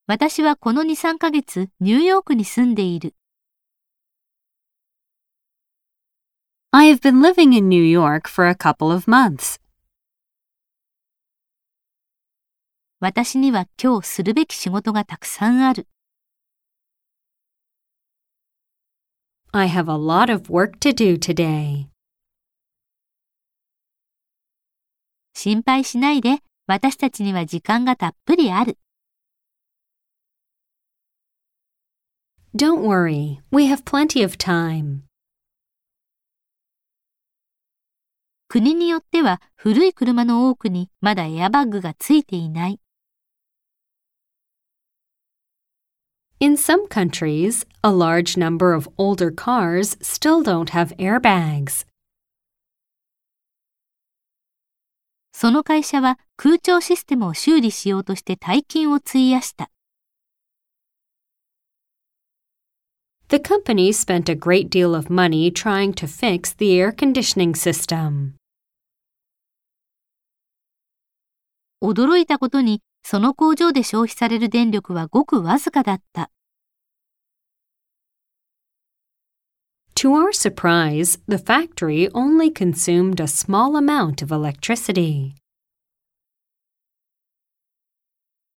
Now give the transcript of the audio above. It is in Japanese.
私はこの2、3ヶ月ニューヨークに住んでいる。 I have been living in New York for a couple of months. 私には今日するべき仕事がたくさんある。 I have a lot of work to do today. 心配しないで、私たちには時間がたっぷりある。 Don't worry, we have plenty of time. 国によっては古い車の多くにまだエアバッグがついていない。 In some countries, a large number of older cars still don't have airbags. その会社は空調システムを修理しようとして大金を費やした。 The company spent a great deal of money trying to fix the air conditioning system. 驚いたことに、その工場で消費される電力はごくわずかだった。 To our surprise, the factory only consumed a small amount of electricity.